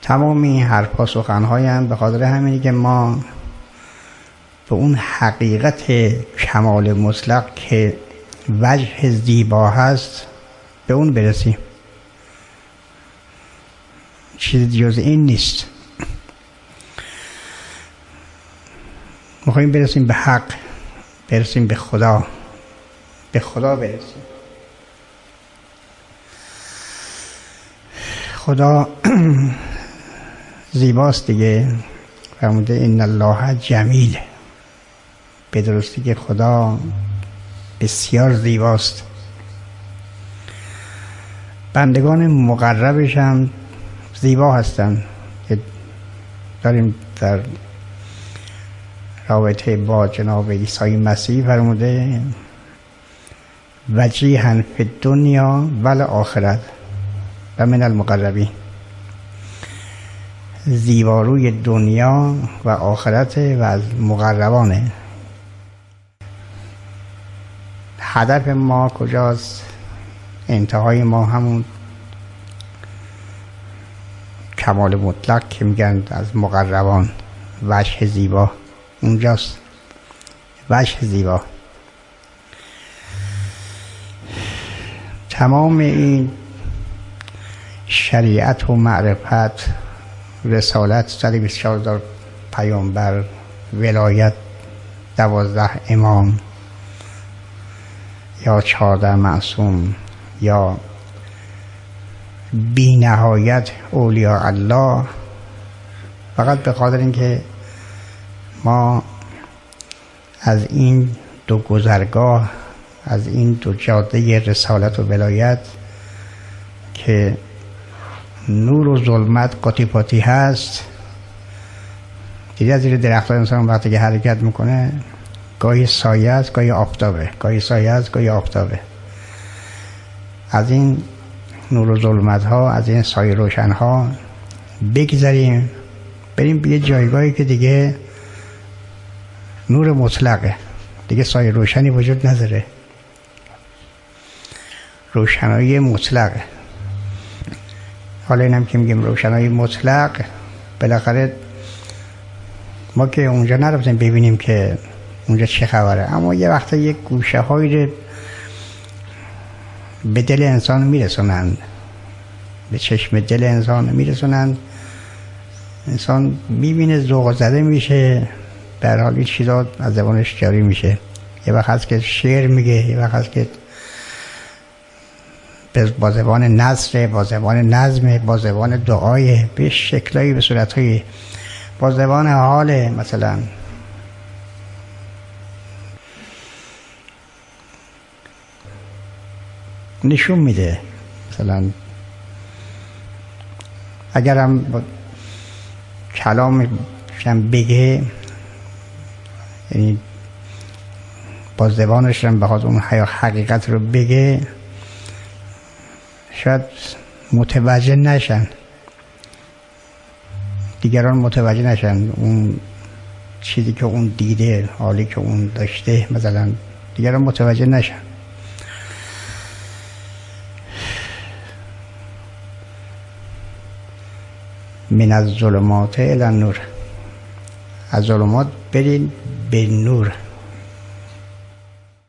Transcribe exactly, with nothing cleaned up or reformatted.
تمام این حرف‌ها سخن‌های هم به خاطر همینی که ما به اون حقیقت کمال مطلق که وجه زیبا هست به اون برسیم. چیز جز این نیست. میخواییم برسیم به حق، برسیم به خدا، به خدا برسیم. خدا زیباست دیگه، فرموده ان الله جمیل. به درستی که خدا بسیار زیباست. بندگان مقربش هم زیبا هستن که داریم در رابطه با جناب عیسی مسیح فرموده وجیها فی الدنیا و الاخرة و من المقربین. زیباروی دنیا و آخرت و از مقربانه. هدف ما کجاست؟ انتهای ما همون کمال مطلق که میگن از مقربان، وجه زیبا اونجاست. وجه زیبا. تمام این شریعت و معرفت، رسالت، صد و بیست و چهار هزار پیامبر، ولایت، دوازده امام یا چهارده معصوم یا بی نهایت اولیاء الله، فقط به خاطر اینکه ما از این دو گذرگاه، از این دو جاده رسالت و ولایت که نور و ظلمت قاطی پاتی هست، دیدی از زیر درخت‌ها انسان وقتی که حرکت میکنه گاهی سایه است گاهی آفتابه، گاهی سایه است گاهی آفتابه. از این نور و ظلمت ها، از این سایه روشن ها بگذاریم، بریم به یه جایگاهی که دیگه نور مطلقه، دیگه سایه روشنی وجود نداره، روشنایی مطلقه. حالا اینم که میگیم روشنایی مطلق، بالاخره ما که اونجا نرفتیم ببینیم که اونجا چه خبره، اما یه وقتا یک گوشه هایی به دل انسان میرسونند، به چشم دل انسان میرسونند، انسان میبینه ذوق زده میشه، به هر حال این چیزا از زبانش جاری میشه. یه وقت هست که شعر میگه، یه وقت هست که با زبان نثر، با زبان نظم، با زبان دعای، به شکلایی، به صورتهایی، با زبان حال مثلا نشون میده. مثلا اگرم با کلامش بگه، یعنی با زبانش هم بخواد اون حقیقت رو بگه، شاید متوجه نشن، دیگران متوجه نشن اون چیزی که اون دیده، حالی که اون داشته، مثلا دیگران متوجه نشن. من از ظلمات الی النور، از ظلمات برین به نور.